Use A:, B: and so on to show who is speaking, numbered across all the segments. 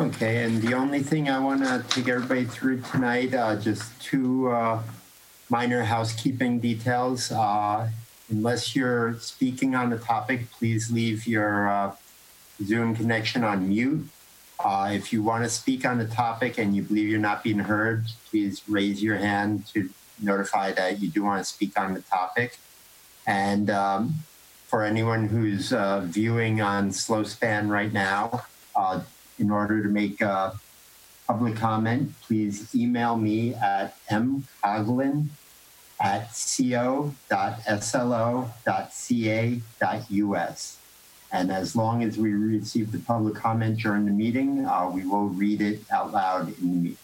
A: Okay, and the only thing I want to take everybody through tonight, just two minor housekeeping details. Unless you're speaking on the topic, please leave your Zoom connection on mute. If you want to speak on the topic and you believe you're not being heard, please raise your hand to notify that you do want to speak on the topic. And for anyone who's viewing on SlowSpan right now, in order to make a public comment, please email me at mcoughlin@co.slo.ca.us. And as long as we receive the public comment during the meeting, we will read it out loud in the meeting.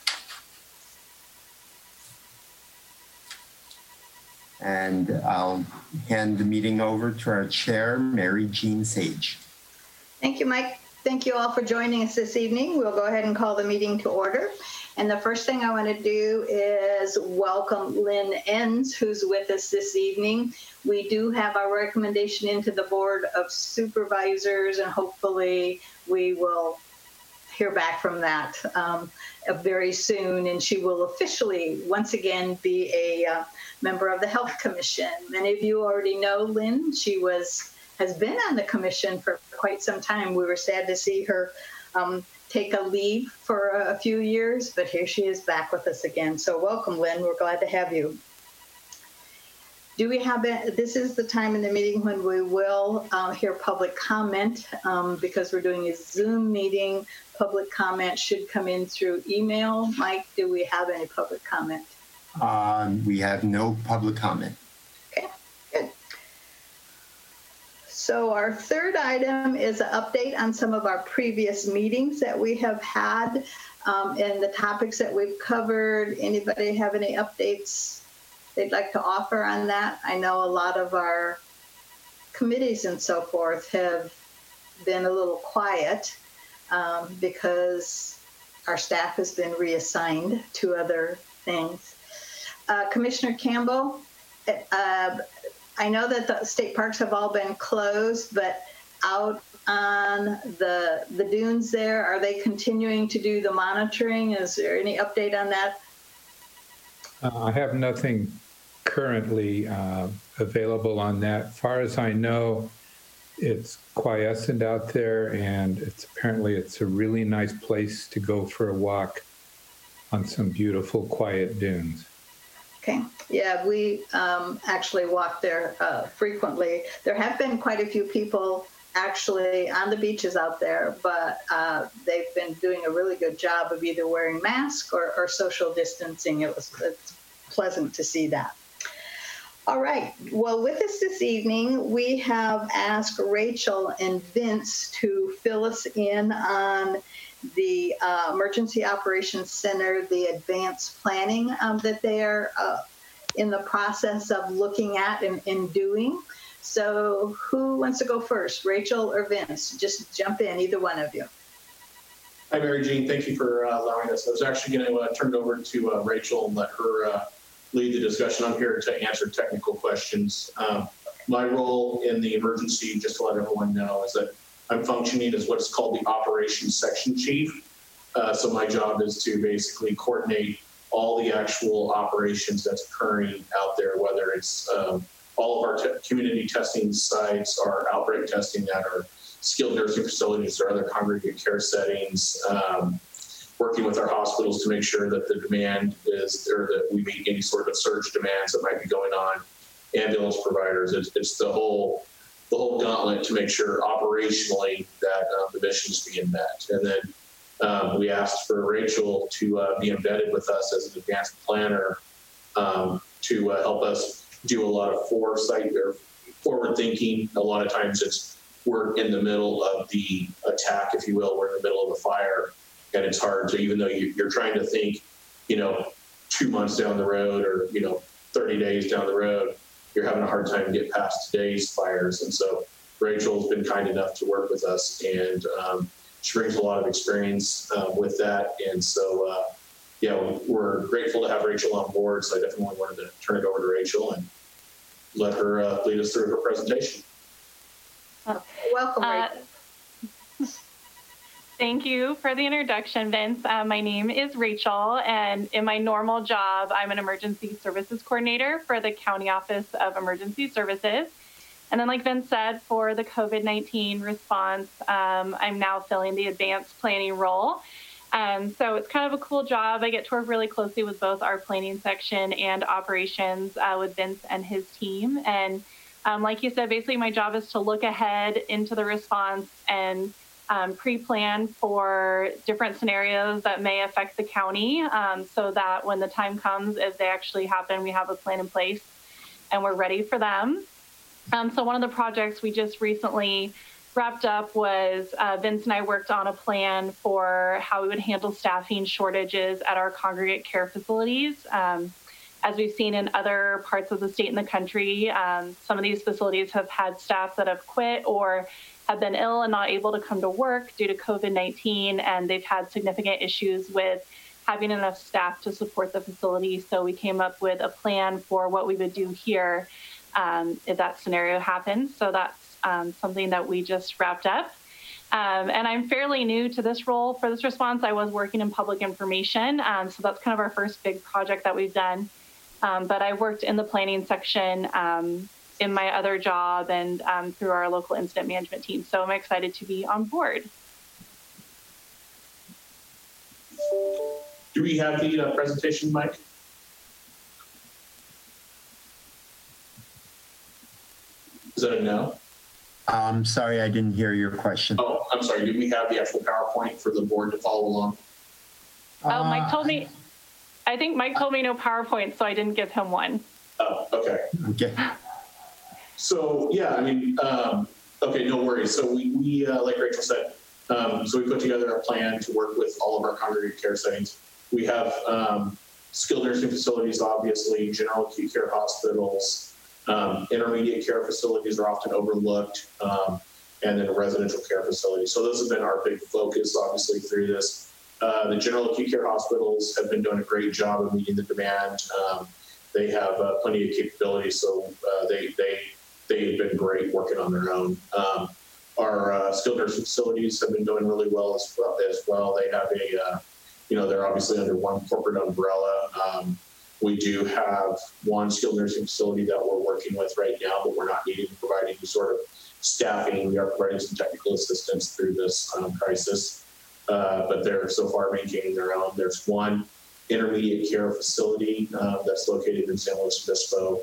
A: And I'll hand the meeting over to our chair, Mary Jean Sage.
B: Thank you, Mike. Thank you all for joining us this evening. We'll go ahead and call the meeting to order. And the first thing I want to do is welcome Lynn Enns, who's with us this evening. We do have our recommendation into the Board of Supervisors, and hopefully we will hear back from that very soon. And she will officially, once again, be a member of the Health Commission. Many of you already know Lynn. She has been on the commission for quite some time. We were sad to see her take a leave for a few years, but here she is back with us again. So welcome, Lynn. We're glad to have you. Do we have it? This is the time in the meeting when we will hear public comment because we're doing a Zoom meeting. Public comment should come in through email. Mike, do we have any public comment?
A: We have no public comment.
B: Okay, good. So our third item is an update on some of our previous meetings that we have had and the topics that we've covered. Anybody have any updates they'd like to offer on that? I know a lot of our committees and so forth have been a little quiet because our staff has been reassigned to other things. Commissioner Campbell, I know that the state parks have all been closed, but out on the dunes there, are they continuing to do the monitoring? Is there any update on that?
C: I have nothing currently available on that. As far as I know, it's quiescent out there, and apparently it's a really nice place to go for a walk on some beautiful, quiet dunes.
B: Okay. Yeah, we actually walk there frequently. There have been quite a few people actually on the beaches out there, but they've been doing a really good job of either wearing masks or social distancing. It's pleasant to see that. All right. Well, with us this evening, we have asked Rachel and Vince to fill us in on the Emergency Operations Center, the advanced planning that they are in the process of looking at and doing. So who wants to go first, Rachel or Vince? Just jump in, either one of you.
D: Hi, Mary Jean. Thank you for allowing us. I was actually going to turn it over to Rachel and let her lead the discussion. I'm here to answer technical questions. My role in the emergency, just to let everyone know, is that I'm functioning as what's called the operations section chief. So my job is to basically coordinate all the actual operations that's occurring out there, whether it's all of our community testing sites, our outbreak testing at our skilled nursing facilities or other congregate care settings, working with our hospitals to make sure that the demand is, or that we meet any sort of surge demands that might be going on, ambulance providers. It's the whole gauntlet to make sure operationally that the mission is being met. And then we asked for Rachel to be embedded with us as an advanced planner to help us do a lot of foresight or forward thinking. A lot of times we're in the middle of the attack, if you will. We're in the middle of the fire, and it's hard to, even though you're trying to think, 2 months down the road or 30 days down the road, you're having a hard time to get past today's fires. And so Rachel's been kind enough to work with us, and she brings a lot of experience with that. And so, we're grateful to have Rachel on board. So I definitely wanted to turn it over to Rachel and let her lead us through her presentation.
B: Welcome, Rachel.
E: Thank you for the introduction, Vince. My name is Rachel, and in my normal job, I'm an emergency services coordinator for the County Office of Emergency Services. And then, like Vince said, for the COVID-19 response, I'm now filling the advanced planning role. So it's kind of a cool job. I get to work really closely with both our planning section and operations with Vince and his team. And like you said, basically my job is to look ahead into the response and pre-plan for different scenarios that may affect the county so that when the time comes, if they actually happen, we have a plan in place and we're ready for them. So one of the projects we just recently wrapped up was Vince and I worked on a plan for how we would handle staffing shortages at our congregate care facilities. As we've seen in other parts of the state and the country, some of these facilities have had staff that have quit or have been ill and not able to come to work due to COVID-19, and they've had significant issues with having enough staff to support the facility. So we came up with a plan for what we would do here if that scenario happens. So that's something that we just wrapped up. And I'm fairly new to this role for this response. I was working in public information, so that's kind of our first big project that we've done. But I worked in the planning section in my other job and through our local incident management team. So I'm excited to be on board.
D: Do we have the presentation, Mike? Is that a no?
A: I'm sorry, I didn't hear your question.
D: Oh, I'm sorry. Do we have the actual PowerPoint for the board to follow along?
E: Mike told me, I think Mike told me no PowerPoint, so I didn't give him one.
D: Oh, okay.
A: Okay.
D: So, yeah, I mean, okay, no worries. So we like Rachel said, so we put together a plan to work with all of our congregate care settings. We have skilled nursing facilities, obviously, general acute care hospitals, intermediate care facilities are often overlooked, and then residential care facilities. So those have been our big focus, obviously, through this. The general acute care hospitals have been doing a great job of meeting the demand. They have plenty of capabilities, so they've been great working on their own. Our skilled nursing facilities have been doing really well as well. They have they're obviously under one corporate umbrella. We do have one skilled nursing facility that we're working with right now, but we're not needing to provide any sort of staffing. We are providing some technical assistance through this crisis, but they're so far maintaining their own. There's one intermediate care facility that's located in San Luis Obispo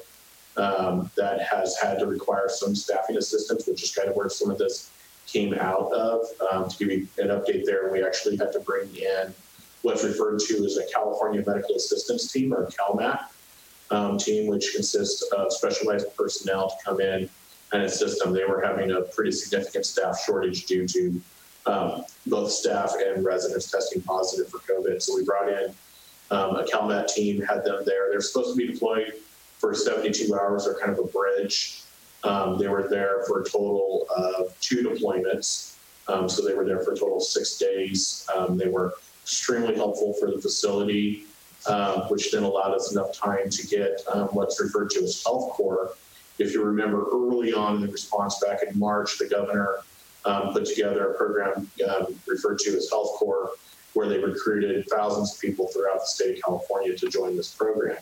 D: that has had to require some staffing assistance, which is kind of where some of this came out of. To give you an update there, we actually had to bring in what's referred to as a California Medical Assistance Team, or CalMAT team, which consists of specialized personnel to come in and assist them. They were having a pretty significant staff shortage due to both staff and residents testing positive for COVID. So we brought in a CalMAT team, had them there. They're supposed to be deployed for 72 hours. They're kind of a bridge. They were there for a total of 2 deployments. So they were there for a total of 6 days. They were extremely helpful for the facility, which then allowed us enough time to get what's referred to as Health Corps. If you remember early on in the response back in March, the governor put together a program referred to as Health Corps, where they recruited thousands of people throughout the state of California to join this program.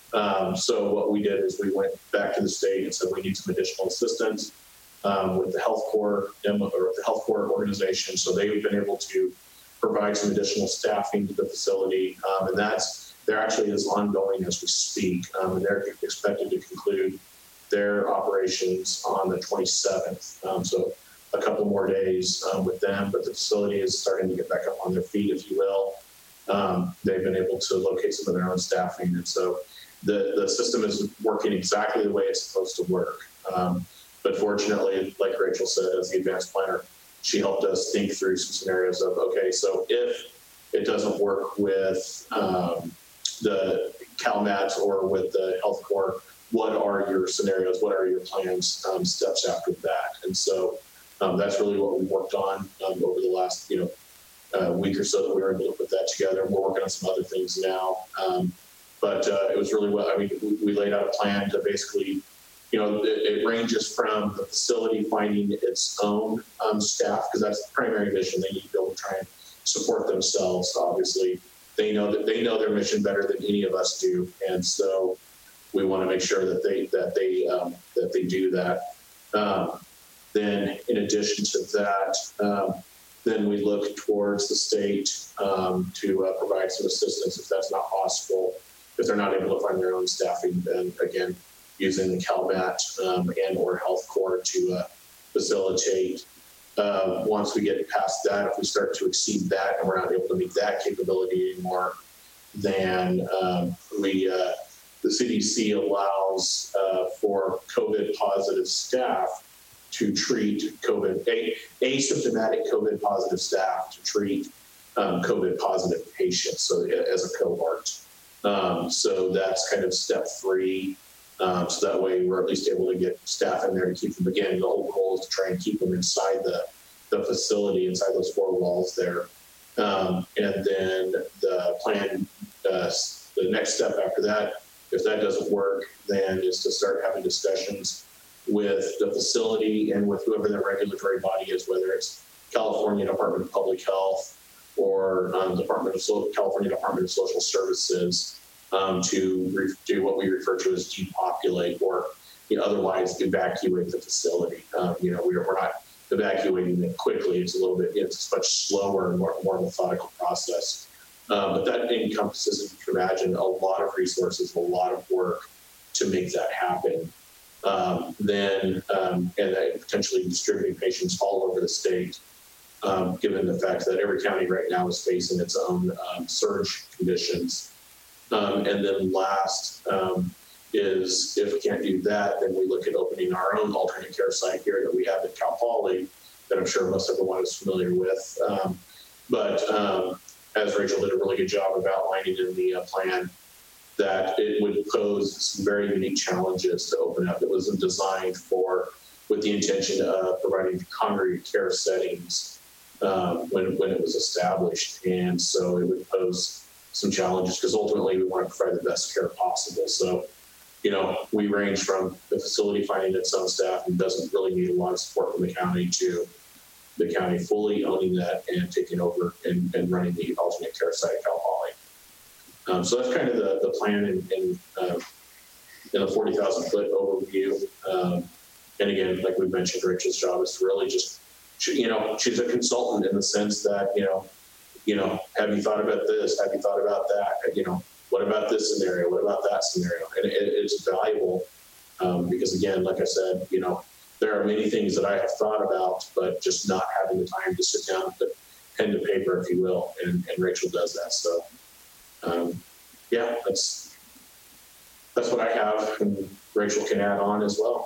D: So what we did is we went back to the state and said we need some additional assistance with the Health Corps or the Health Corps organization. So they've been able to provide some additional staffing to the facility, and there actually is ongoing as we speak, and they're expected to conclude their operations on the 27th. So a couple more days with them, but the facility is starting to get back up on their feet, if you will. They've been able to locate some of their own staffing, and so the system is working exactly the way it's supposed to work. But fortunately, like Rachel said, as the advanced planner, she helped us think through some scenarios of, okay, so if it doesn't work with the CalMAT or with the Health Corps, what are your scenarios? What are your plans, steps after that? And so that's really what we worked on over the last week or so that we were able to put that together. We're working on some other things now. But it was really well. I mean, we laid out a plan to basically it ranges from the facility finding its own staff, because that's the primary mission. They need to be able to try and support themselves. Obviously, they know their mission better than any of us do, and so we want to make sure that they do that. Then, in addition to that, then we look towards the state to provide some assistance if that's not possible. If they're not able to find their own staffing, then again, using the CalMet and or Health Corps to facilitate. Once we get past that, if we start to exceed that and we're not able to meet that capability anymore, then the CDC allows for COVID positive staff to treat asymptomatic COVID positive staff to treat COVID positive patients, so as a cohort. So that's kind of step 3. So that way we're at least able to get staff in there to keep them. Again, the whole goal is to try and keep them inside the facility, inside those 4 walls there. And then the plan, the next step after that, if that doesn't work, then is to start having discussions with the facility and with whoever their regulatory body is, whether it's California Department of Public Health or California Department of Social Services, to do what we refer to as depopulate, or otherwise evacuate the facility. We're not evacuating it quickly. It's a much slower and more methodical process. But that encompasses, if you can imagine, a lot of resources, a lot of work to make that happen. And potentially distributing patients all over the state, given the fact that every county right now is facing its own surge conditions. And then last is, if we can't do that, then we look at opening our own alternate care site here that we have at Cal Poly, that I'm sure most everyone is familiar with. But as Rachel did a really good job of outlining in the plan, that it would pose some very unique challenges to open up. It wasn't designed with the intention of providing congregate care settings when it was established. And so it would pose some challenges, because ultimately we want to provide the best care possible. So, we range from the facility finding its own staff and doesn't really need a lot of support from the county, to the county fully owning that and taking over and running the alternate care site at Cal Poly. So that's kind of the plan in a 40,000-foot overview. And again, like we mentioned, Rachel's job is to really just, she's a consultant in the sense that, have you thought about this? Have you thought about that? What about this scenario? What about that scenario? And it's valuable because, again, like I said, there are many things that I have thought about, but just not having the time to sit down and put pen to paper, if you will. And Rachel does that. So, that's what I have, and Rachel can add on as well.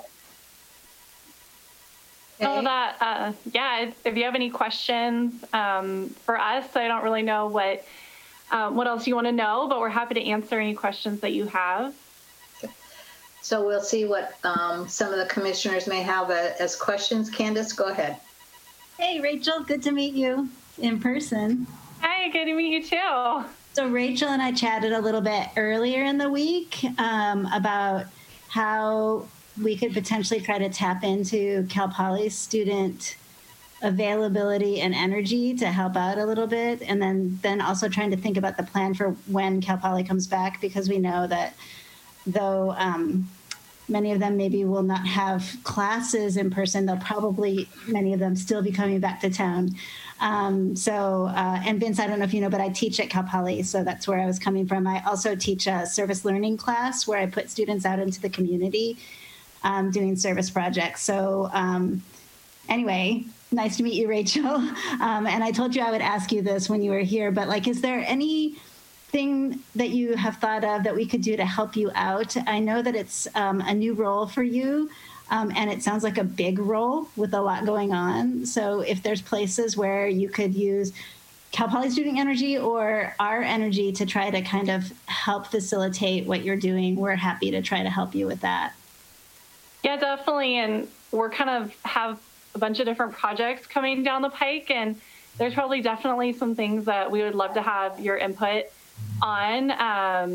E: So that, if you have any questions for us, I don't really know what else you want to know, but we're happy to answer any questions that you have.
B: So we'll see what some of the commissioners may have as questions. Candace, go ahead.
F: Hey, Rachel, good to meet you in person.
E: Hi, good to meet you too.
F: So Rachel and I chatted a little bit earlier in the week about how we could potentially try to tap into Cal Poly's student availability and energy to help out a little bit. And then also trying to think about the plan for when Cal Poly comes back, because we know that though many of them maybe will not have classes in person, they'll probably, many of them, still be coming back to town. And Vince, I don't know if you know, but I teach at Cal Poly, so that's where I was coming from. I also teach a service learning class where I put students out into the community doing service projects. So anyway, nice to meet you, Rachel. And I told you I would ask you this when you were here, but is there anything that you have thought of that we could do to help you out? I know that it's a new role for you, and it sounds like a big role with a lot going on. So if there's places where you could use Cal Poly student energy or our energy to try to kind of help facilitate what you're doing, we're happy to try to help you with that.
E: Yeah, definitely. And we're kind of have a bunch of different projects coming down the pike, and there's probably definitely some things that we would love to have your input on.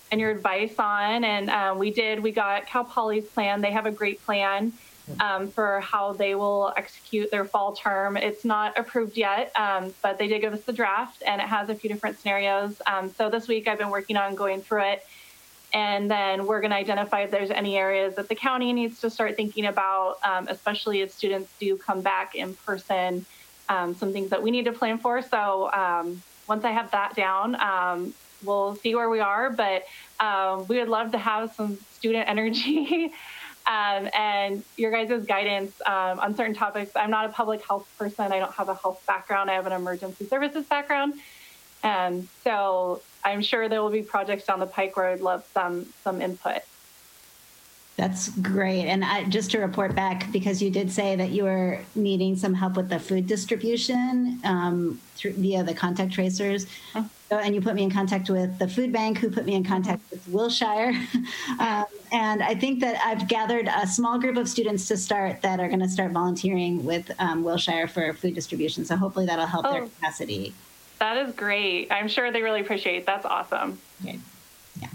E: and your advice on. And we got Cal Poly's plan. They have a great plan for how they will execute their fall term. It's not approved yet, but they did give us the draft, and it has a few different scenarios. So this week I've been working on going through it, and then we're going to identify if there's any areas that the county needs to start thinking about, especially if students do come back in person, some things that we need to plan for. So once I have that down, we'll see where we are, but we would love to have some student energy and your guys' guidance on certain topics. I'm not a public health person. I don't have a health background. I have an emergency services background. And so I'm sure there will be projects down the pike where I'd love some input.
F: That's great. And just to report back, because you did say that you were needing some help with the food distribution via the contact tracers. And you put me in contact with the food bank, who put me in contact with Wilshire. And I think that I've gathered a small group of students to start that are going to start volunteering with Wilshire for food distribution. So hopefully that'll help their capacity.
E: That is great. I'm sure they really appreciate it. That's awesome.
F: Okay. Yeah.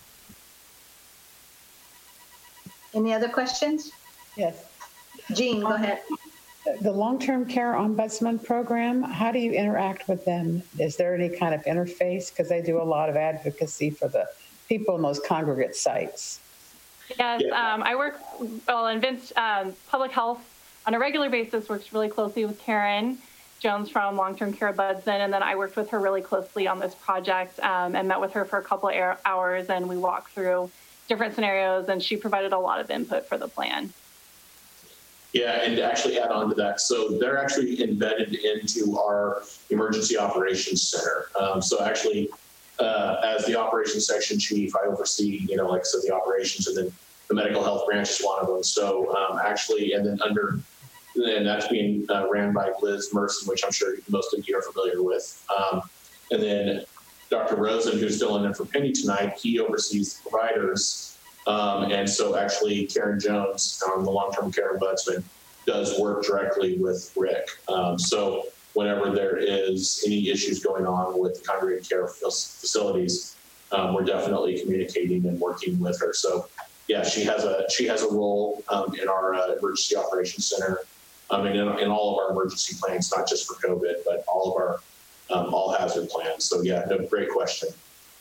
B: Any other questions?
G: Yes.
B: Jean, go ahead.
G: The long-term care ombudsman program, how do you interact with them? Is there any kind of interface? Because they do a lot of advocacy for the people in those congregate sites.
E: Yes, I work, and Vince, Public Health on a regular basis works really closely with Karen Jones from Long-Term Care Ombudsman, and then I worked with her really closely on this project and met with her for a couple of hours, and we walked through different scenarios, and she provided a lot of input for the plan.
D: Yeah, and to actually add on to that, so they're actually embedded into our Emergency Operations Center. So actually, as the Operations Section Chief, I oversee, like I said, the operations, and then the medical health branch is one of them. So actually, and that's being ran by Liz Merson, which I'm sure most of you are familiar with. And then Dr. Rosen, who's filling in for Penny tonight, he oversees the providers. And so actually Karen Jones, the Long-Term Care Ombudsman, does work directly with Rick. So whenever there is any issues going on with the congregate care facilities, we're definitely communicating and working with her. So yeah, she has a role in our Emergency Operations Center, and in all of our emergency plans, not just for COVID, but all of our all hazard plans. So yeah, no, great question.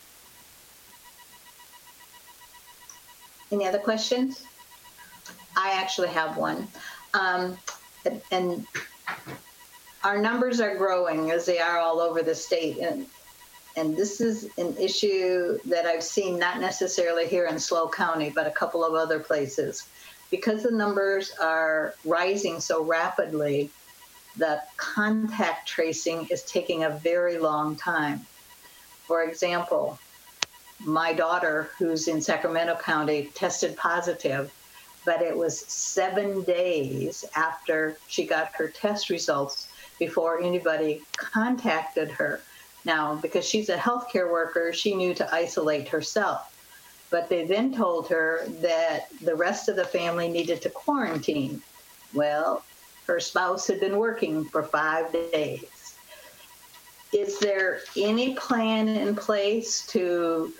B: Any other questions? I actually have one. And our numbers are growing as they are all over the state. And this is an issue that I've seen not necessarily here in SLO County, but a couple of other places. Because the numbers are rising so rapidly, the contact tracing is taking a very long time. For example, my daughter, who's in Sacramento County, tested positive, but it was 7 days after she got her test results before anybody contacted her. Now, because she's a healthcare worker, she knew to isolate herself. But they then told her that the rest of the family needed to quarantine. Well, her spouse had been working for 5 days. Is there any plan in place to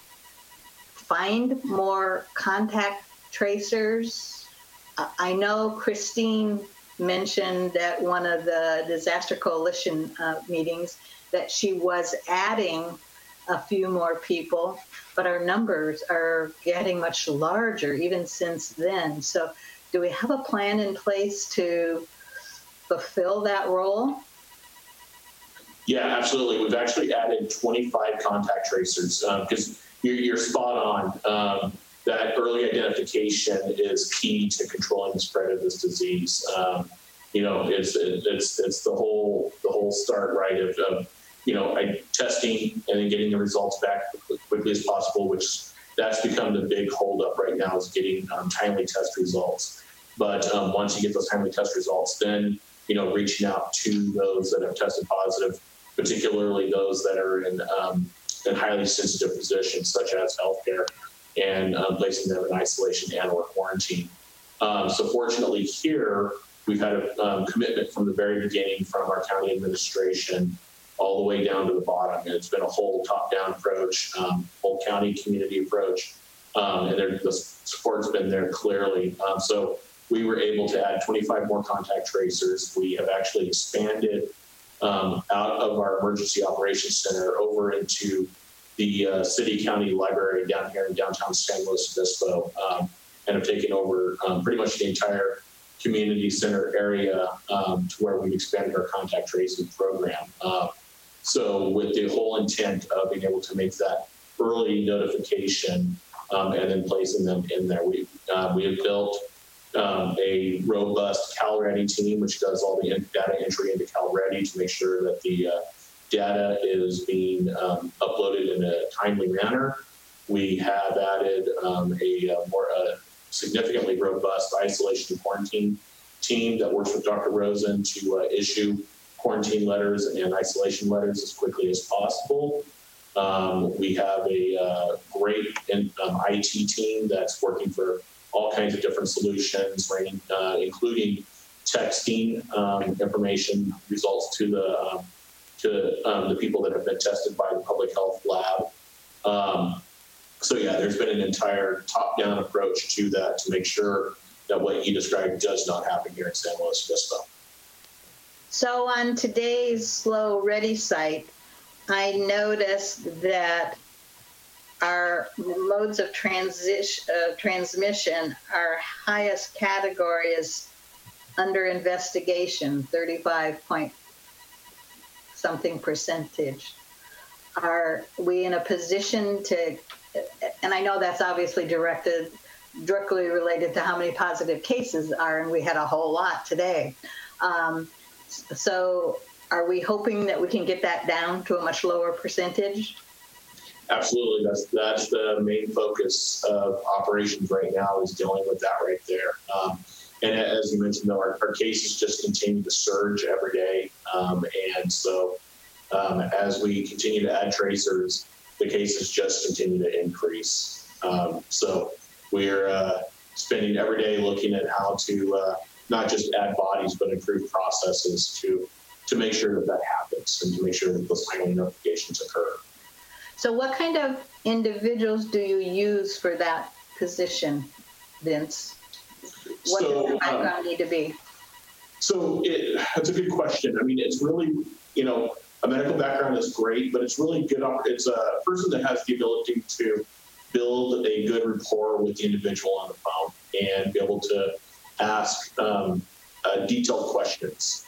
B: find more contact tracers? I know Christine mentioned at one of the Disaster Coalition meetings that she was adding a few more people, but our numbers are getting much larger even since then. So do we have a plan in place to fulfill that role?
D: Yeah, absolutely. We've actually added 25 contact tracers because you're spot on. That early identification is key to controlling the spread of this disease. It's the whole start, right, of testing and then getting the results back as quickly as possible, which that's become the big holdup right now, is getting timely test results. But once you get those timely test results, then reaching out to those that have tested positive, particularly those that are in highly sensitive positions such as healthcare, and placing them in isolation and or quarantine. So fortunately here, we've had a commitment from the very beginning from our county administration all the way down to the bottom. And it's been a whole top-down approach, whole county community approach, and the support's been there clearly. So we were able to add 25 more contact tracers. We have actually expanded out of our emergency operations center over into the city county library down here in downtown San Luis Obispo, and have taken over pretty much the entire community center area to where we've expanded our contact tracing program. So with the whole intent of being able to make that early notification and then placing them in there, we have built a robust CalReady team, which does all the data entry into CalReady to make sure that the data is being uploaded in a timely manner. We have added a more significantly robust isolation and quarantine team that works with Dr. Rosen to issue quarantine letters and isolation letters as quickly as possible. We have a great IT team that's working for all kinds of different solutions, including texting information results to the people that have been tested by the public health lab. So yeah, there's been an entire top-down approach to that to make sure that what you described does not happen here in San Luis Obispo.
B: So on today's Slow Ready site, I noticed that our modes of transmission, our highest category is under investigation, 35-point-something percentage. Are we in a position to, and I know that's obviously directly related to how many positive cases are, and we had a whole lot today. So are we hoping that we can get that down to a much lower percentage?
D: Absolutely. That's the main focus of operations right now, is dealing with that right there. And as you mentioned, though, our cases just continue to surge every day. And so as we continue to add tracers, the cases just continue to increase. So we're spending every day looking at how to not just add bodies, but improve processes to make sure that happens and to make sure that those timely notifications occur.
B: So what kind of individuals do you use for that position, Vince? What does the background need to be?
D: So that's a good question. I mean, it's really, a medical background is great, but it's really good. It's a person that has the ability to build a good rapport with the individual on the phone and be able to ask detailed questions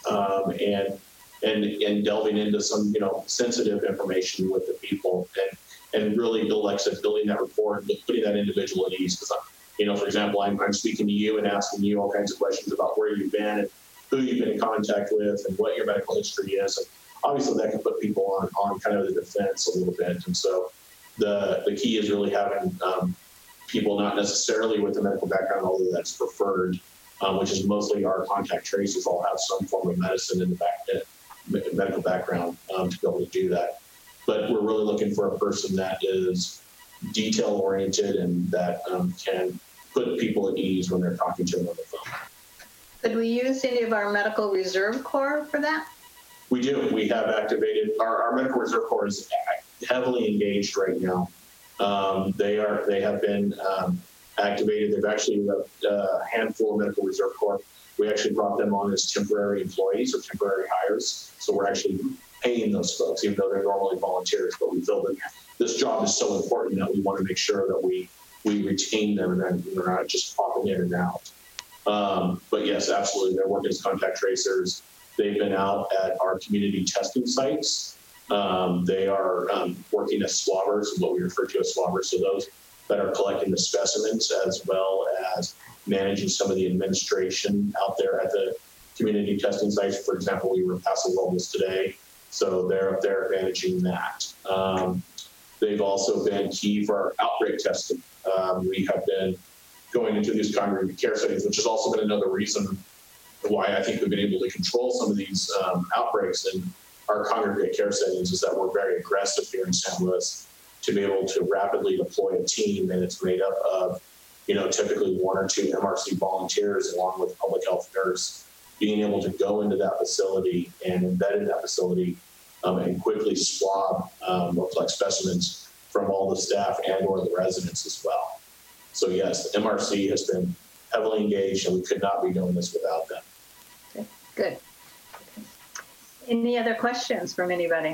D: and delving into some, sensitive information with the people and really, like I said, building that rapport and putting that individual at ease. Because, for example, I'm speaking to you and asking you all kinds of questions about where you've been and who you've been in contact with and what your medical history is. And obviously that can put people on kind of the defense a little bit. And so the key is really having people not necessarily with a medical background, although that's preferred, which is mostly our contact tracers all have some form of medicine in the medical background to be able to do that. But we're really looking for a person that is detail oriented and that can put people at ease when they're talking to them on the phone.
B: Could we use any of our Medical Reserve Corps for that?
D: We do. We have activated our Medical Reserve Corps is heavily engaged right now. They have been activated. They've actually a handful of Medical Reserve Corps. We actually brought them on as temporary employees or temporary hires. So we're actually paying those folks, even though they're normally volunteers. But we feel that this job is so important that we want to make sure that we retain them and then they're not just popping in and out. But yes, absolutely. They're working as contact tracers. They've been out at our community testing sites. They are working as swabbers, what we refer to as swabbers. So those that are collecting the specimens as well as managing some of the administration out there at the community testing sites. For example, we were in Paso Robles today, so they're up there managing that. They've also been key for our outbreak testing. We have been going into these congregate care settings, which has also been another reason why I think we've been able to control some of these outbreaks in our congregate care settings, is that we're very aggressive here in San Luis to be able to rapidly deploy a team, and it's made up of, typically 1 or 2 MRC volunteers along with a public health nurse, being able to go into that facility and embed in that facility and quickly swab or collect specimens from all the staff and or the residents as well. So yes, the MRC has been heavily engaged, and we could not be doing this without them.
B: Okay, good. Any other questions from anybody?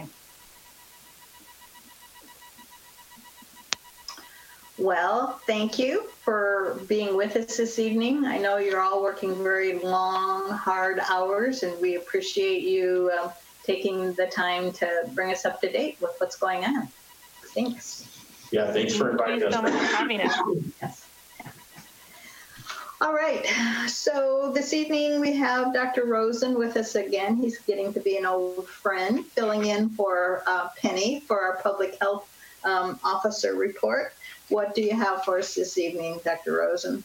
B: Well, thank you for being with us this evening. I know you're all working very long, hard hours, and we appreciate you taking the time to bring us up to date with what's going on. Thanks.
D: Yeah, thanks for inviting
E: Thank you so much for
D: us.
E: having us.
B: Yes. All right, so this evening we have Dr. Rosen with us again. He's getting to be an old friend, filling in for Penny for our public health officer report. What do you have for us this evening, Dr. Rosen?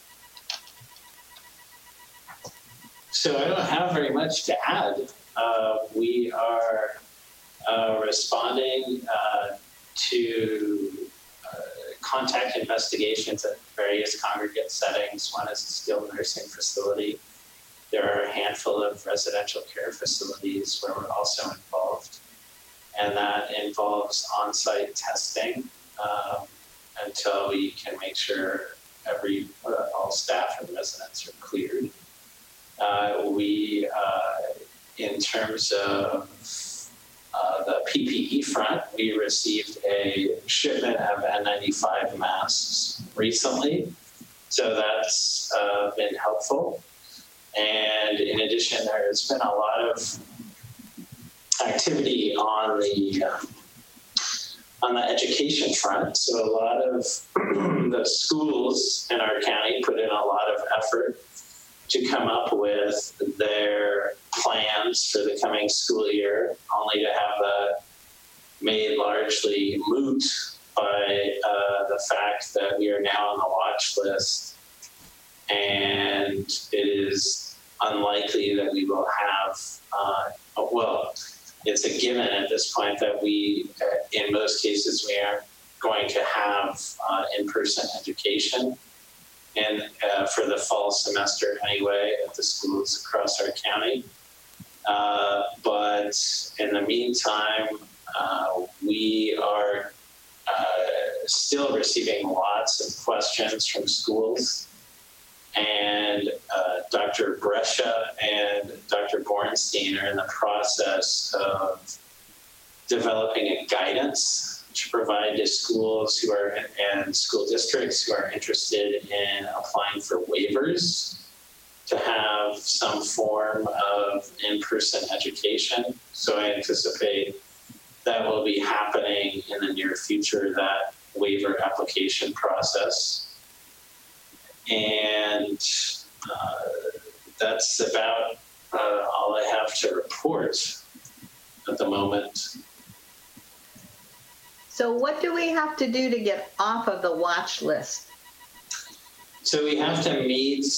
H: So I don't have very much to add. We are responding to contact investigations at various congregate settings. One is a skilled nursing facility. There are a handful of residential care facilities where we're also involved. And that involves on-site testing until we can make sure all staff and residents are cleared. In terms of the PPE front, we received a shipment of N95 masks recently, so that's been helpful. And in addition, there has been a lot of activity on the education front. So a lot of the schools in our county put in a lot of effort to come up with their plans for the coming school year, only to have that made largely moot by the fact that we are now on the watch list, and it is unlikely that we will have, it's a given at this point that we, in most cases, we aren't going to have in-person education. And for the fall semester anyway at the schools across our county. But in the meantime, we are still receiving lots of questions from schools. And Dr. Brescia and Dr. Bornstein are in the process of developing a guidance to provide to schools and school districts who are interested in applying for waivers to have some form of in-person education. So I anticipate that will be happening in the near future, that waiver application process. And that's about all I have to report at the moment.
B: So what do we have to do to get off of the watch list?
H: So we have to meet,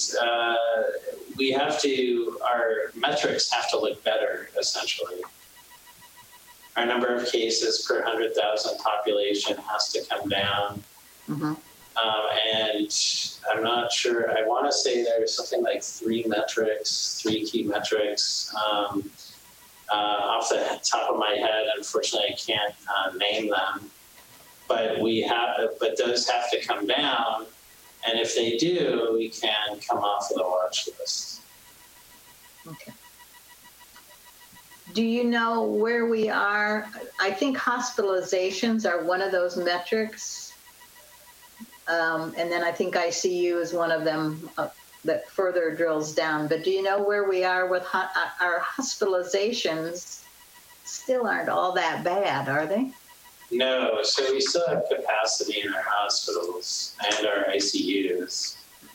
H: our metrics have to look better, essentially. Our number of cases per 100,000 population has to come down. Mm-hmm. And I'm not sure, I want to say there's something like three key metrics. Off the top of my head, unfortunately, I can't name them, but those have to come down, and if they do, we can come off of the watch list.
B: Okay. Do you know where we are? I think hospitalizations are one of those metrics, and then I think ICU is one of them that further drills down. But do you know where we are with our hospitalizations? Still aren't all that bad, are they?
H: No, so we still have capacity in our hospitals and our ICUs.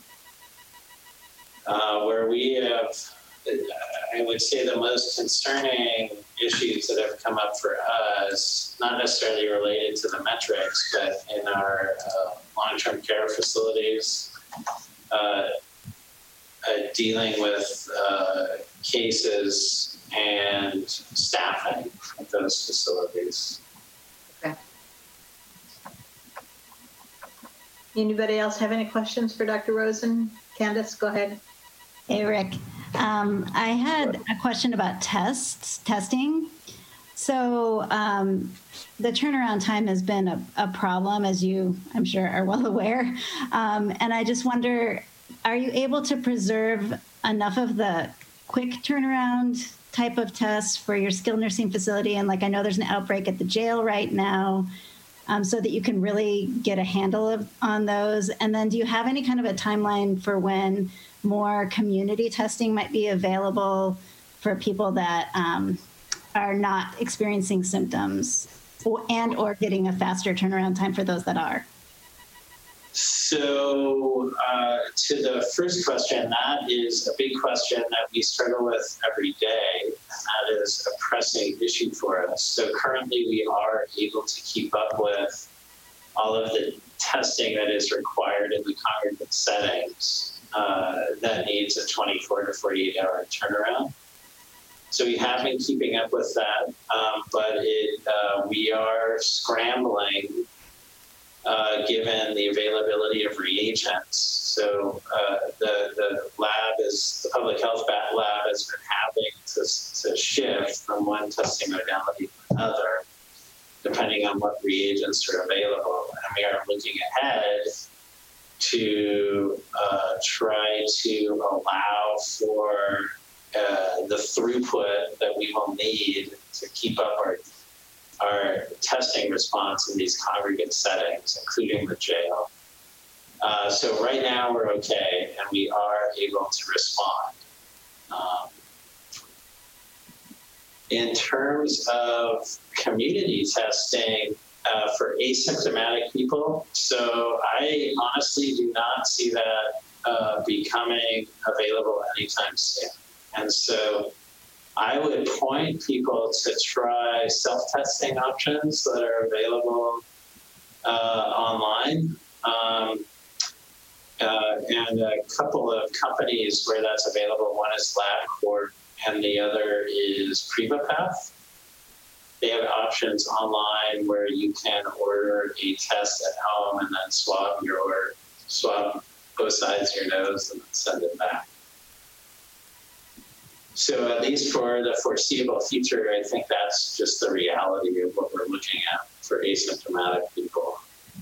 H: Where we have, I would say, the most concerning issues that have come up for us, not necessarily related to the metrics, but in our long-term care facilities, dealing with cases and staffing at those facilities.
B: Okay. Anybody else have any questions for Dr. Rosen? Candace, go ahead.
F: Hey, Rick. I had a question about testing. So the turnaround time has been a problem, as you, I'm sure, are well aware. And I just wonder, are you able to preserve enough of the quick turnaround type of tests for your skilled nursing facility? And like, I know there's an outbreak at the jail right now, so that you can really get a handle on those. And then do you have any kind of a timeline for when more community testing might be available for people that are not experiencing symptoms or getting a faster turnaround time for those that are?
H: So to the first question, that is a big question that we struggle with every day, and that is a pressing issue for us. So currently we are able to keep up with all of the testing that is required in the congregate settings that needs a 24 to 48 hour turnaround. So we have been keeping up with that, but we are scrambling given the availability of reagents. So the public health lab has been having to shift from one testing modality to another, depending on what reagents are available. And we are looking ahead to try to allow for the throughput that we will need to keep up our testing response in these congregate settings, including the jail. So right now we're okay, and we are able to respond. In terms of community testing for asymptomatic people, so I honestly do not see that becoming available anytime soon. And so I would point people to try self-testing options that are available online. And a couple of companies where that's available, one is LabCorp and the other is PrivaPath. They have options online where you can order a test at home and then swab both sides of your nose and then send it back. So at least for the foreseeable future, I think that's just the reality of what we're looking at for asymptomatic people.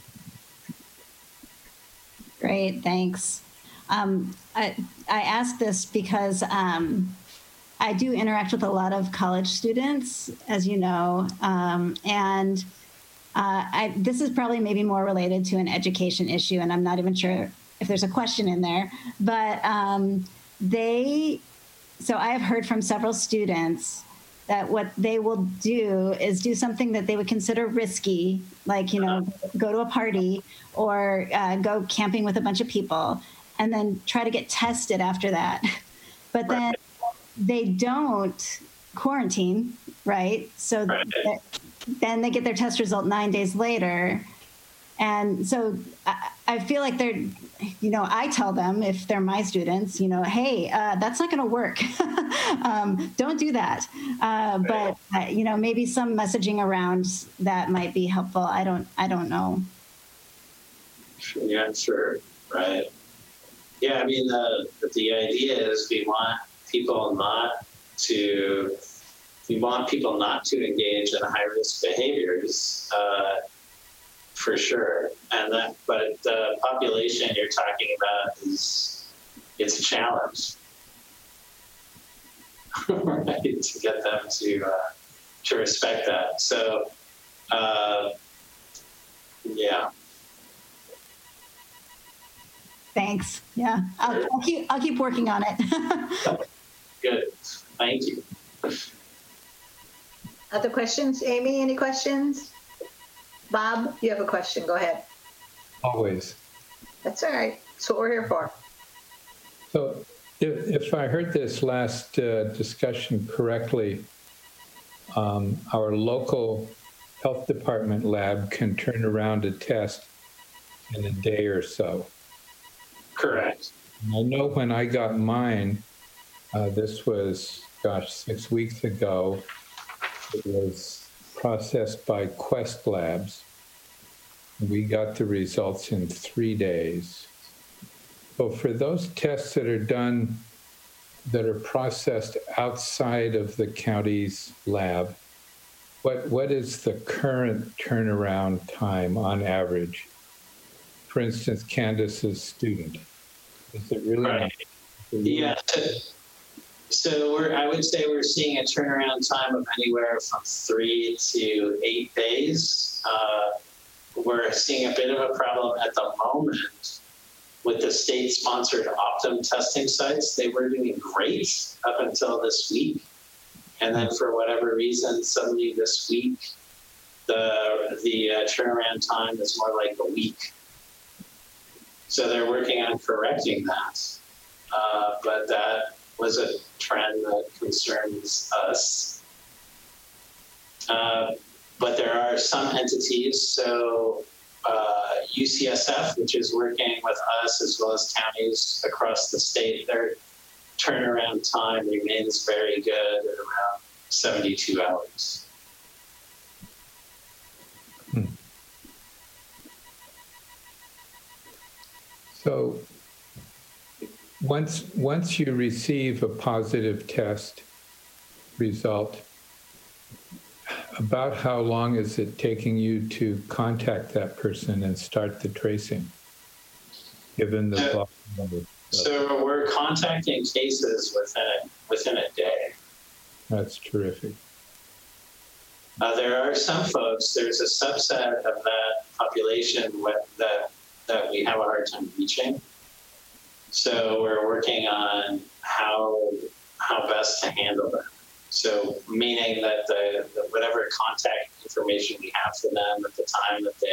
F: Great, thanks. I ask this because I do interact with a lot of college students, as you know, and this is probably maybe more related to an education issue, and I'm not even sure if there's a question in there, but so I have heard from several students that what they will do is do something that they would consider risky, like, go to a party or go camping with a bunch of people and then try to get tested after that. But then they don't quarantine, right? So then they get their test result 9 days later. And so I feel like I tell them, if they're my students, hey, that's not going to work. Don't do that. But maybe some messaging around that might be helpful. I don't know.
H: Yeah, sure. Right. Yeah. I mean, the idea is we want people not to engage in high risk behaviors. For sure, but the population you're talking about it's a challenge, right? To get them to respect that. So, yeah.
F: Thanks. Yeah, I'll keep working on it.
H: Good. Thank you.
B: Other questions, Amy? Any questions? Bob, you have a question. Go ahead.
C: Always.
B: That's all right. That's what we're here for.
C: So if I heard this last discussion correctly, our local health department lab can turn around a test in a day or so.
H: Correct.
C: And I know when I got mine, this was, 6 weeks ago, it was processed by Quest Labs. We got the results in 3 days. So for those tests that are done, that are processed outside of the county's lab, what is the current turnaround time on average? For instance, Candace's student. Is it really?
H: Right. Yeah. So I would say we're seeing a turnaround time of anywhere from 3 to 8 days. We're seeing a bit of a problem at the moment with the state-sponsored Optum testing sites. They were doing great up until this week. And then for whatever reason, suddenly this week, the turnaround time is more like a week. So they're working on correcting that. But that was a trend that concerns us. But there are some entities, so UCSF, which is working with us as well as counties across the state, their turnaround time remains very good at around 72 hours.
C: So once you receive a positive test result, about how long is it taking you to contact that person and start the tracing, given the block number?
H: So we're contacting cases within a day.
C: That's terrific.
H: There are some folks, there's a subset of that population that we have a hard time reaching. So we're working on how best to handle them. So meaning that the whatever contact information we have for them at the time that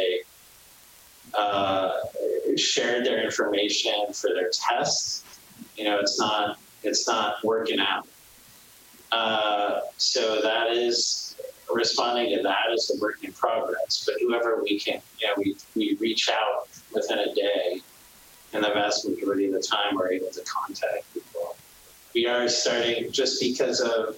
H: they shared their information for their tests, it's not working out. So that is responding to that is a work in progress. But whoever we can, we reach out within a day, and the vast majority of the time we're able to contact people. We are starting, just because of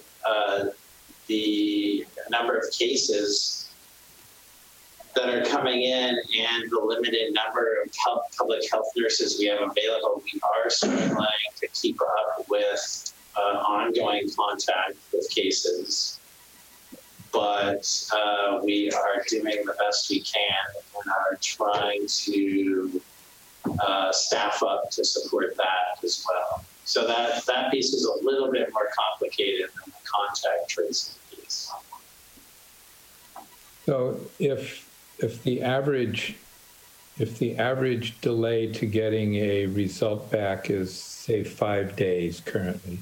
H: the number of cases that are coming in and the limited number of public health nurses we have available, we are struggling to keep up with ongoing contact with cases. But we are doing the best we can and are trying to staff up to support that as well. So that piece is a little bit more complicated than the contact tracing piece.
C: So if the average delay to getting a result back is, say, 5 days currently,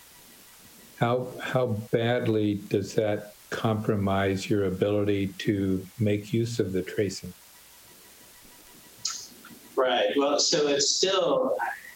C: how badly does that compromise your ability to make use of the tracing?
H: Right. Well, so it's still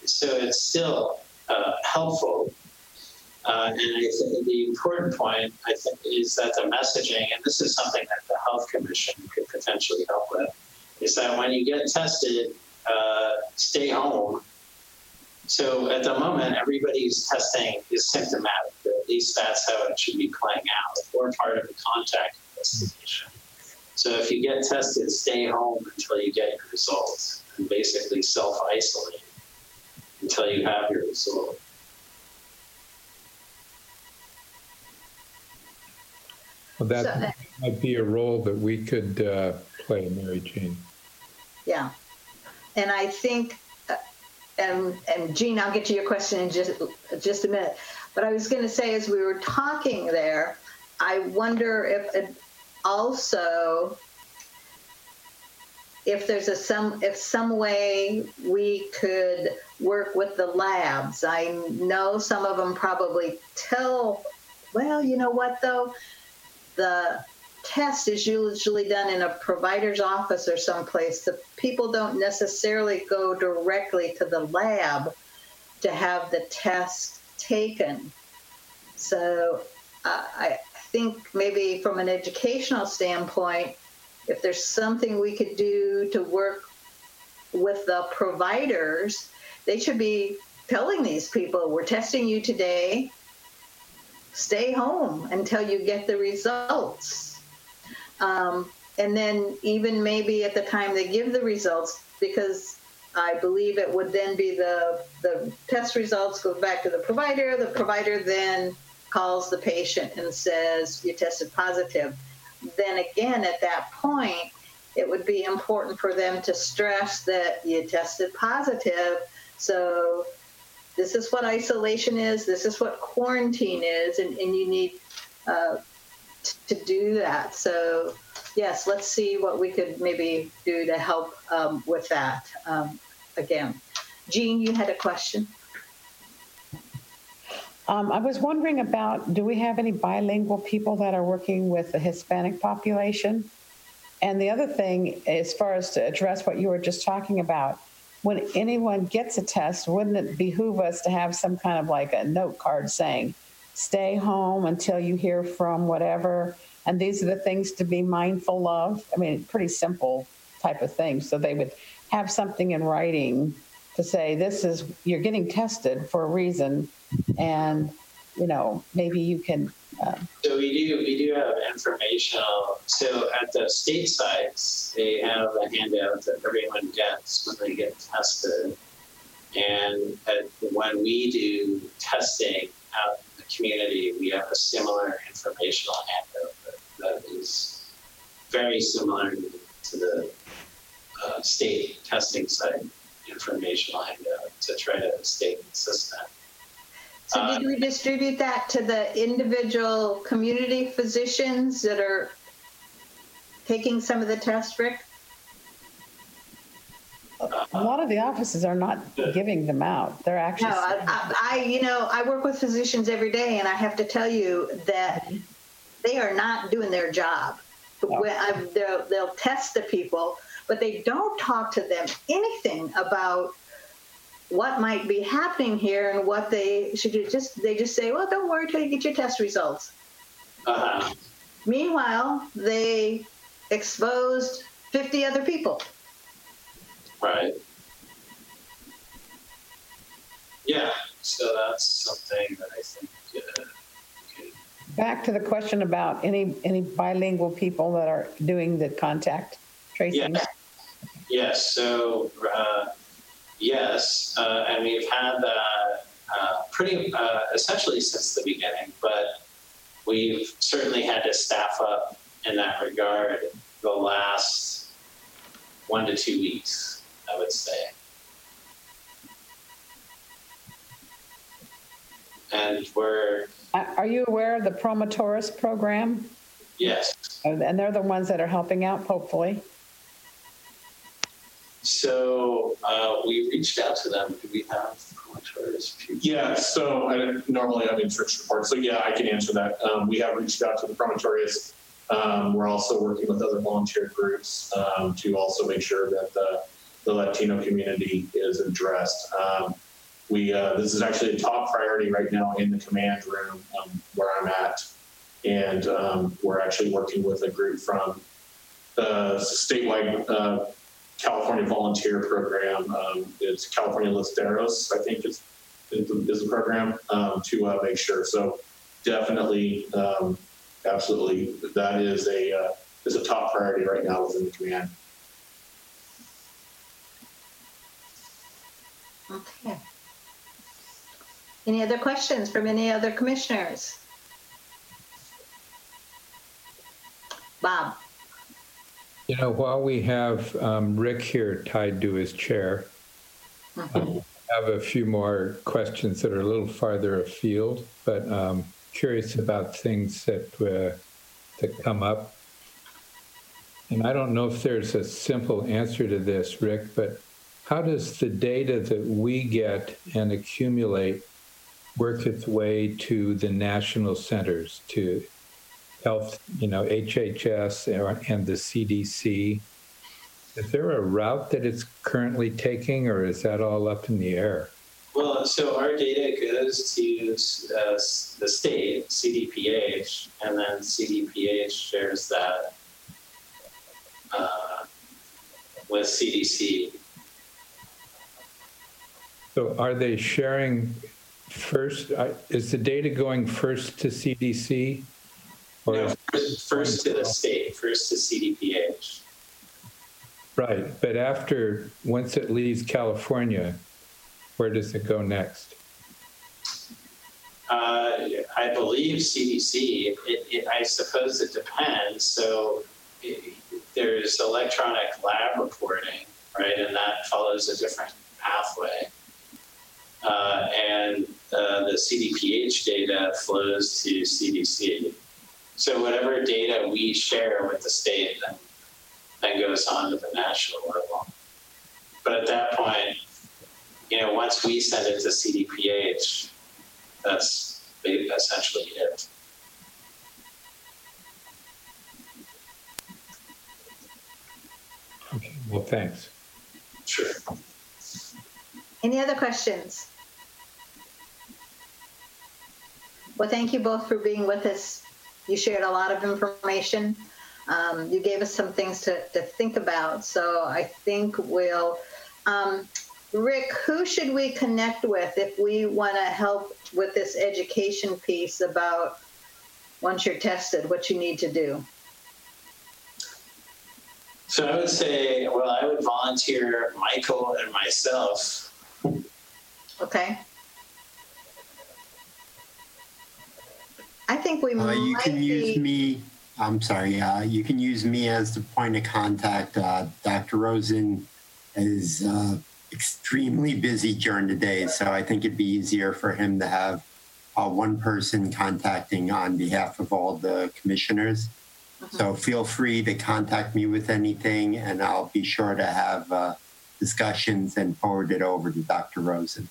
H: helpful. And I think the important point, I think, is that the messaging, and this is something that the Health Commission could potentially help with, is that when you get tested, stay home. So at the moment, everybody's testing is symptomatic. At least that's how it should be playing out, or part of the contact investigation. So if you get tested, stay home until you get your results, and basically self-isolate until you have your result.
C: Well, that might be a role that we could play, Mary Jane.
B: Yeah. And I think, and Jean, I'll get to your question in just a minute. But I was going to say, as we were talking there, I wonder if there's some way we could work with the labs. I know some of them probably well, you know what though? The test is usually done in a provider's office or someplace. The people don't necessarily go directly to the lab to have the test taken. So I think maybe from an educational standpoint, if there's something we could do to work with the providers, they should be telling these people, we're testing you today, stay home until you get the results. And then even maybe at the time they give the results, because I believe it would then be the test results go back to the provider then calls the patient and says, you tested positive. then again, at that point, it would be important for them to stress that you tested positive. So this is what isolation is, this is what quarantine is, and you need to do that. So yes, let's see what we could maybe do to help with that again. Jean, you had a question?
G: I was wondering about, do we have any bilingual people that are working with the Hispanic population? And the other thing, as far as to address what you were just talking about, when anyone gets a test, wouldn't it behoove us to have some kind of like a note card saying, stay home until you hear from whatever, and these are the things to be mindful of? I mean, pretty simple type of thing. So they would have something in writing to say, this is, you're getting tested for a reason, and, you know, maybe you can.
H: So we do have informational. So at the state sites, they have a handout that everyone gets when they get tested. And when we do testing out in the community, we have a similar informational handout that is very similar to the state testing site informational handout to try to stay consistent.
B: So did we distribute that to the individual community physicians that are taking some of the tests, Rick?
G: A lot of the offices are not giving them out. They're actually.
B: No, I work with physicians every day, and I have to tell you that they are not doing their job. No. They'll test the people, but they don't talk to them anything about what might be happening here and what they should do. They just say, well, don't worry till you get your test results. Meanwhile, they exposed 50 other people.
H: Right. Yeah, so that's something that I think
G: Back to the question about any bilingual people that are doing the contact tracing.
H: Yes. So yes, and we've had that pretty essentially since the beginning, but we've certainly had to staff up in that regard the last 1 to 2 weeks, I would say. And we're...
G: Are you aware of the Promotoris program?
H: Yes.
G: And they're the ones that are helping out, hopefully.
H: So we reached out to them. Do we have Promotoris people?
D: Yeah, so normally I'm in church report. So yeah, I can answer that. We have reached out to the Promotoris. We're also working with other volunteer groups to also make sure that the Latino community is addressed. This is actually a top priority right now in the command room where I'm at. And we're actually working with a group from the statewide California volunteer program. It's California Listeros, I think is the program, to make sure. So definitely, absolutely, that is a top priority right now within the command.
B: Okay. Any other questions from any other commissioners? Bob.
C: You know, while we have Rick here tied to his chair, I have a few more questions that are a little farther afield, but curious about things that come up. And I don't know if there's a simple answer to this, Rick, but how does the data that we get and accumulate work its way to the national centers, to health, HHS and the CDC? Is there a route that it's currently taking, or is that all up in the air?
H: Well, so our data goes to the state, CDPH, and then CDPH shares that with CDC.
C: So are they sharing first? Is the data going first to CDC? Or
H: no, first to the state, first to CDPH.
C: Right, but once it leaves California, where does it go next?
H: I believe CDC. I suppose it depends. So there's electronic lab reporting, right, and that follows a different pathway. And the CDPH data flows to CDC. So whatever data we share with the state then goes on to the national level. But at that point, once we send it to CDPH, that's essentially it.
C: Okay, well, thanks.
H: Sure.
B: Any other questions? Well, thank you both for being with us. You shared a lot of information. You gave us some things to think about. So I think we'll, Rick, who should we connect with if we want to help with this education piece about once you're tested, what you need to do?
H: So I would say, well, I would volunteer Michael and myself.
B: Okay. I think we might
A: you can use me. I'm sorry. You can use me as the point of contact. Dr. Rosen is extremely busy during the day, so I think it'd be easier for him to have one person contacting on behalf of all the commissioners. So feel free to contact me with anything, and I'll be sure to have discussions and forward it over to Dr. Rosen.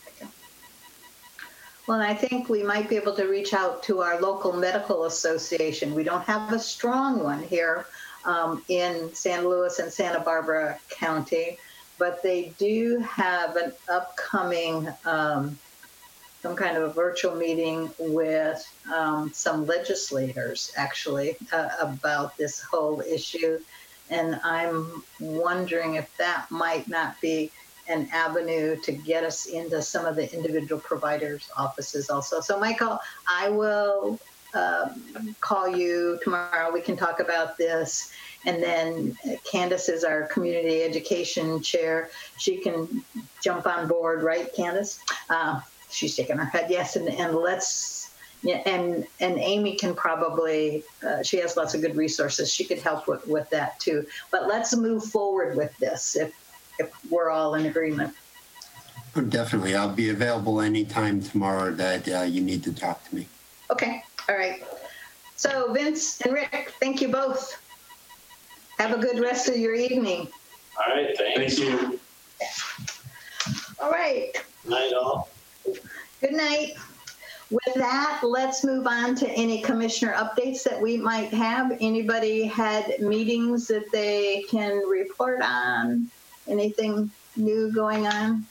B: Well, I think we might be able to reach out to our local medical association. We don't have a strong one here in San Luis and Santa Barbara County, but they do have an upcoming some kind of a virtual meeting with some legislators, actually, about this whole issue. And I'm wondering if that might not be an avenue to get us into some of the individual providers' offices also. So, Michael, I will call you tomorrow. We can talk about this. And then Candace is our community education chair. She can jump on board, right, Candace? She's shaking her head, yes. And let's, and Amy can probably, she has lots of good resources. She could help with that too. But let's move forward with this if we're all in agreement.
A: Oh, definitely. I'll be available anytime tomorrow that you need to talk to me.
B: Okay. All right. So Vince and Rick, thank you both. Have a good rest of your evening.
H: All right. Thanks.
D: Thank you.
B: All right.
H: Night all.
B: Good night. With that, let's move on to any commissioner updates that we might have. Anybody had meetings that they can report on? Anything new going on?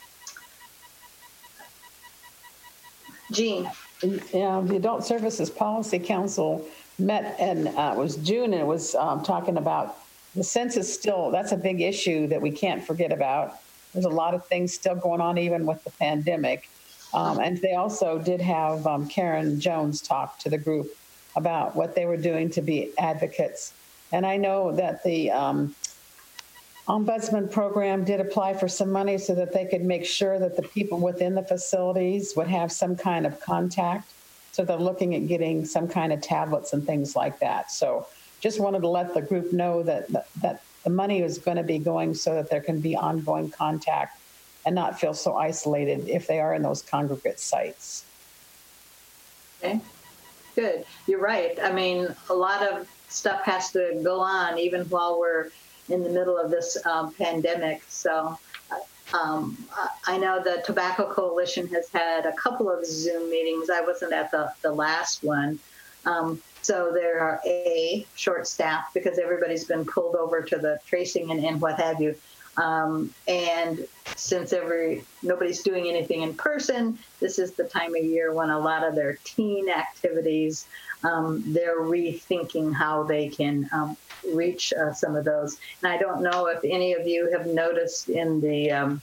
B: Jean.
G: The Adult Services Policy Council met and it was June, and it was talking about the census. Still, that's a big issue that we can't forget about. There's a lot of things still going on, even with the pandemic. And they also did have Karen Jones talk to the group about what they were doing to be advocates. And I know that the Ombudsman program did apply for some money so that they could make sure that the people within the facilities would have some kind of contact. So they're looking at getting some kind of tablets and things like that. So just wanted to let the group know that the money is going to be going so that there can be ongoing contact and not feel so isolated if they are in those congregate sites.
B: Okay, good. You're right. I mean, a lot of stuff has to go on even while we're in the middle of this pandemic. So I know the Tobacco Coalition has had a couple of Zoom meetings. I wasn't at the last one. So there are short-staffed because everybody's been pulled over to the tracing and what have you. And since nobody's doing anything in person, this is the time of year when a lot of their teen activities, they're rethinking how they can reach some of those. And I don't know if any of you have noticed in the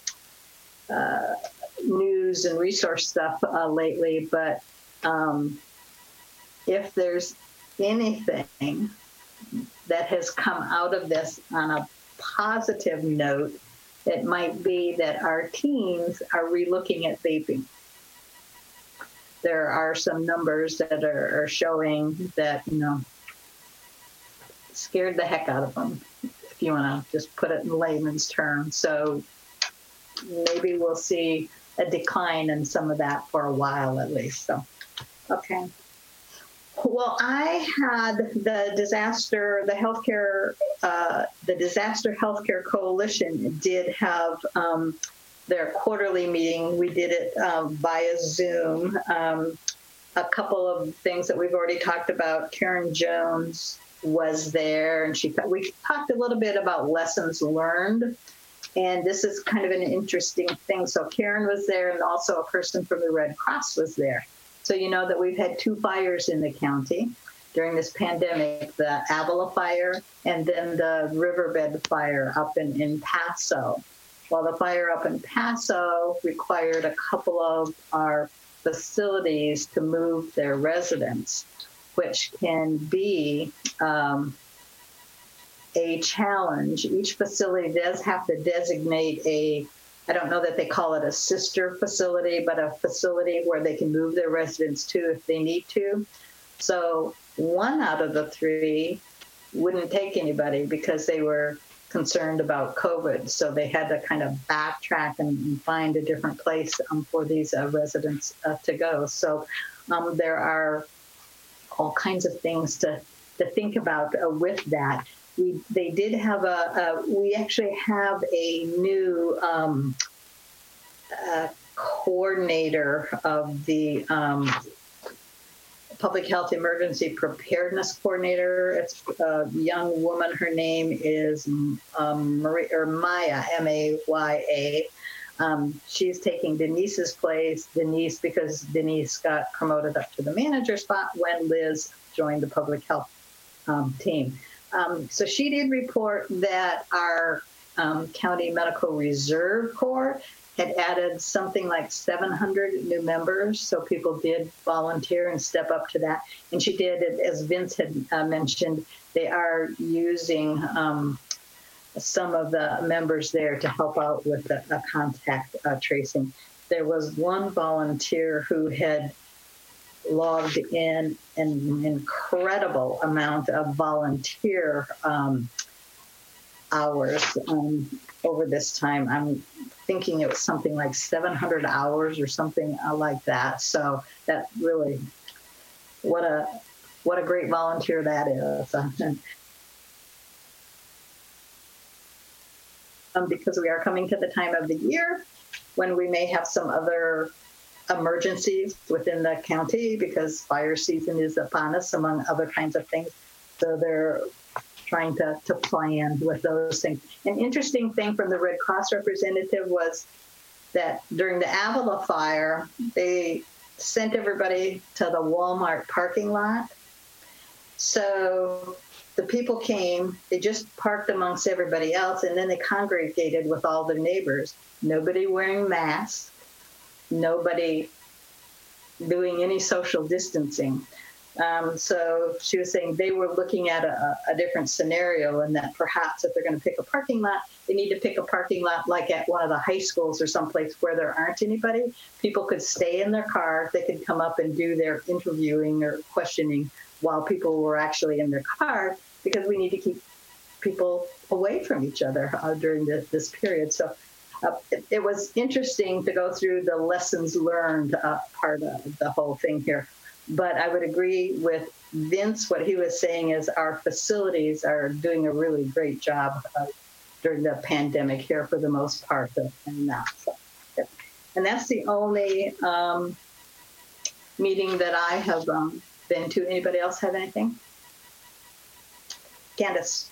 B: news and resource stuff lately, but if there's anything that has come out of this on a positive note, it might be that our teens are relooking at vaping. there are some numbers that are showing that, scared the heck out of them, if you want to just put it in layman's terms. So maybe we'll see a decline in some of that for a while at least. So, okay. Well, I had the Disaster Healthcare Coalition did have their quarterly meeting. We did it via Zoom. A couple of things that we've already talked about. Karen Jones was there, and we talked a little bit about lessons learned. And this is kind of an interesting thing. So Karen was there, and also a person from the Red Cross was there. So you know that we've had 2 fires in the county during this pandemic, the Avila fire and then the Riverbed fire up in Paso. Well, the fire up in Paso required a couple of our facilities to move their residents, which can be a challenge. Each facility does have to designate I don't know that they call it a sister facility, but a facility where they can move their residents to if they need to. So 1 out of the 3 wouldn't take anybody because they were concerned about COVID. So they had to kind of backtrack and find a different place for these residents to go. So there are all kinds of things to think about with that. They did have we actually have a new coordinator of the Public Health Emergency Preparedness Coordinator. It's a young woman. Her name is Maya, M-A-Y-A. She's taking Denise's place. Because Denise got promoted up to the manager spot when Liz joined the public health team. So she did report that our County Medical Reserve Corps had added something like 700 new members. So people did volunteer and step up to that. And she did, as Vince had mentioned, they are using some of the members there to help out with the contact tracing. There was one volunteer who had logged in an incredible amount of volunteer hours over this time. I'm thinking it was something like 700 hours or something like that. So that really, what a great volunteer that is. Because we are coming to the time of the year when we may have some other emergencies within the county because fire season is upon us, among other kinds of things. So they're trying to plan with those things. An interesting thing from the Red Cross representative was that during the Avila fire, they sent everybody to the Walmart parking lot. So the people came, they just parked amongst everybody else, and then they congregated with all their neighbors. Nobody wearing masks, nobody doing any social distancing. So she was saying they were looking at a different scenario, and that perhaps if they're going to pick a parking lot, they need to pick a parking lot like at one of the high schools or someplace where there aren't anybody. People could stay in their car. They could come up and do their interviewing or questioning while people were actually in their car, because we need to keep people away from each other during this period. So it was interesting to go through the lessons learned part of the whole thing here. But I would agree with Vince. What he was saying is our facilities are doing a really great job during the pandemic here for the most part. And that's the only meeting that I have been to. Anybody else have anything? Candace.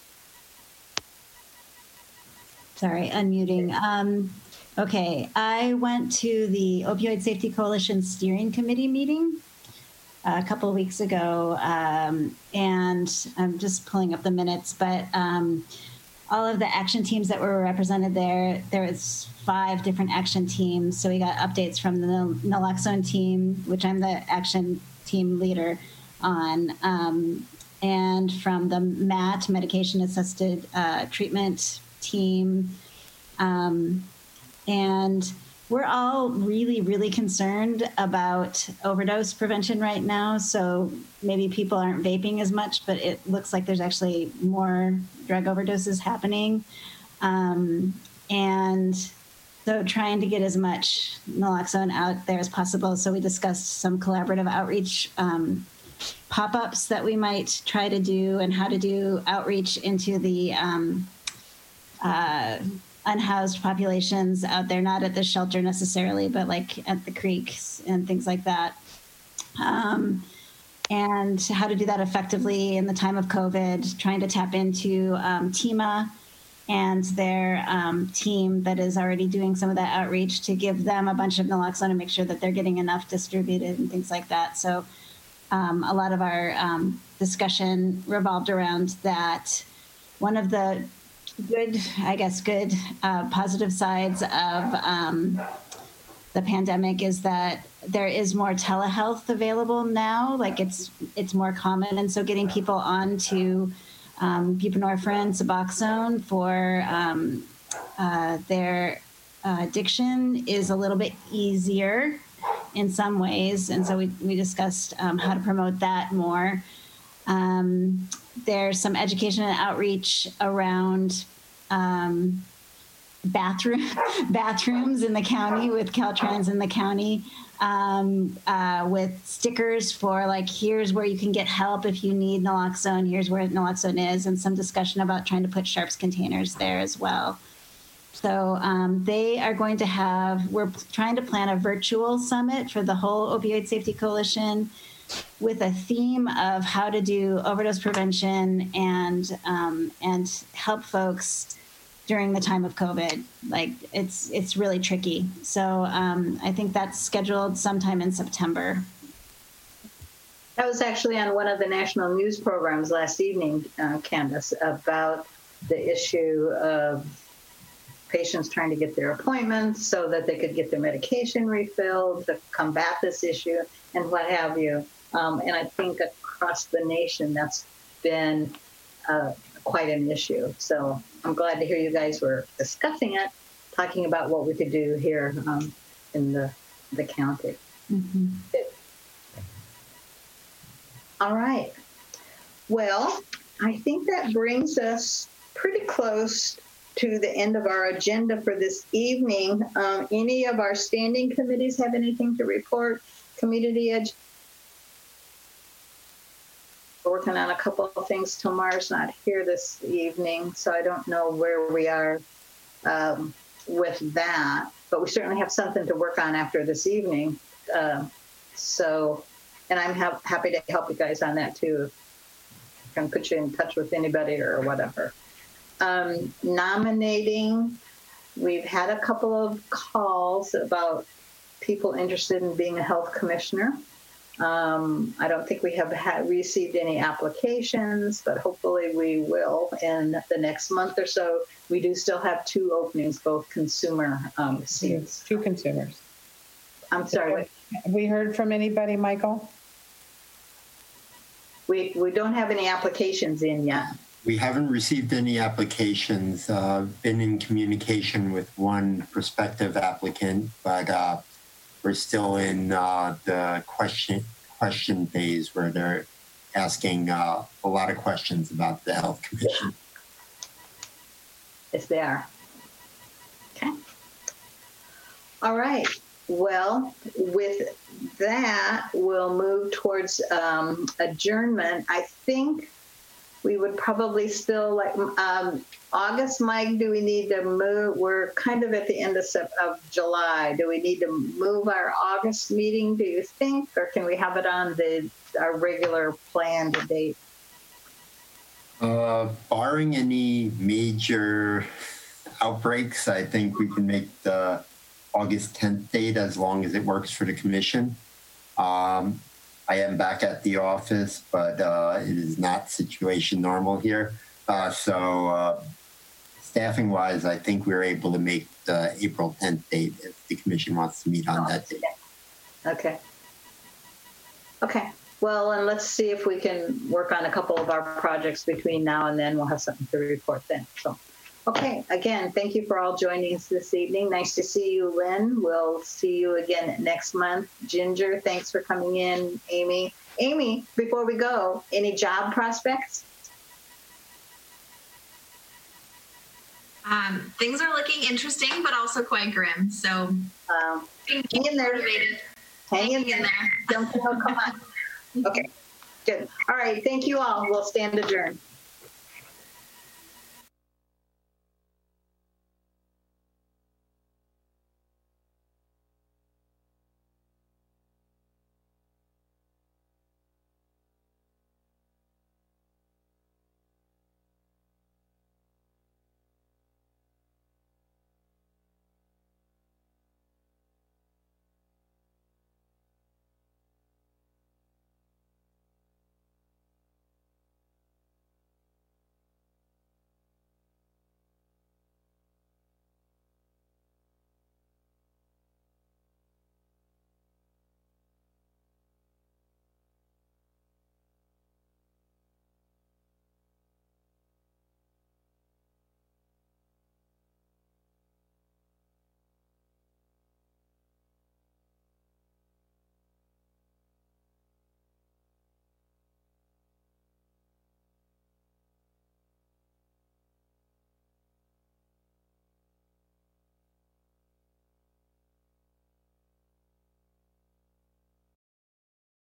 F: Sorry, unmuting. Okay, I went to the Opioid Safety Coalition Steering Committee meeting a couple of weeks ago, and I'm just pulling up the minutes, but all of the action teams that were represented there was 5 different action teams. So we got updates from the naloxone team, which I'm the action team leader on, and from the MAT, Medication Assisted Treatment team. And we're all really, really concerned about overdose prevention right now. So maybe people aren't vaping as much, but it looks like there's actually more drug overdoses happening. And so trying to get as much naloxone out there as possible. So we discussed some collaborative outreach pop-ups that we might try to do, and how to do outreach into the unhoused populations out there, not at the shelter necessarily, but like at the creeks and things like that. And how to do that effectively in the time of COVID, trying to tap into TEMA and their team that is already doing some of that outreach, to give them a bunch of naloxone and make sure that they're getting enough distributed and things like that. So a lot of our discussion revolved around that. One of the good positive sides of the pandemic is that there is more telehealth available now. Like it's more common, and so getting people onto buprenorphine, Suboxone for their addiction is a little bit easier in some ways, and so we discussed how to promote that more. There's some education and outreach around bathrooms in the county, with Caltrans in the county, with stickers for like, here's where you can get help if you need naloxone, here's where naloxone is, and some discussion about trying to put sharps containers there as well. So they are going to have, we're trying to plan a virtual summit for the whole Opioid Safety Coalition, with a theme of how to do overdose prevention and help folks during the time of COVID. Like it's really tricky. So I think that's scheduled sometime in September.
B: That was actually on one of the national news programs last evening, Candace, about the issue of patients trying to get their appointments so that they could get their medication refilled to combat this issue and what have you. And I think across the nation, that's been quite an issue. So I'm glad to hear you guys were discussing it, talking about what we could do here in the county.
F: Mm-hmm.
B: All right. Well, I think that brings us pretty close to the end of our agenda for this evening. Any of our standing committees have anything to report? Community Education. We're working on a couple of things. Tamar's not here this evening, so I don't know where we are with that, but we certainly have something to work on after this evening. And I'm happy to help you guys on that too. I can put you in touch with anybody or whatever. Nominating, we've had a couple of calls about people interested in being a health commissioner. I don't think we have received any applications, but hopefully we will in the next month or so. We do still have 2 openings, both consumer seats.
G: 2 consumers.
B: I'm sorry.
G: Have we heard from anybody, Michael?
B: We don't have any applications in yet.
A: We haven't received any applications. Been in communication with one prospective applicant, but we're still in the question phase where they're asking a lot of questions about the Health Commission.
B: Yes, they are. Okay. All right. Well, with that, we'll move towards adjournment. I think we would probably still like August, Mike, do we need to move? We're kind of at the end of July. Do we need to move our August meeting, do you think? Or can we have it on our regular planned date?
A: Barring any major outbreaks, I think we can make the August 10th date as long as it works for the commission. I am back at the office, but it is not situation normal here. So staffing wise, I think we're able to make the April 10th date if the commission wants to meet on that date.
B: Okay. Okay. Well, and let's see if we can work on a couple of our projects between now and then. We'll have something to report then. So, Okay, again, thank you for all joining us this evening. Nice to see you, Lynn. We'll see you again next month. Ginger, thanks for coming in. Amy. Amy, before we go, any job prospects?
I: Things are looking interesting, but also quite grim. So
B: Hang in there.
I: motivated.
B: Hang in
I: Hanging in
B: there. Don't come on. Okay, good. All right, thank you all. We'll stand adjourned.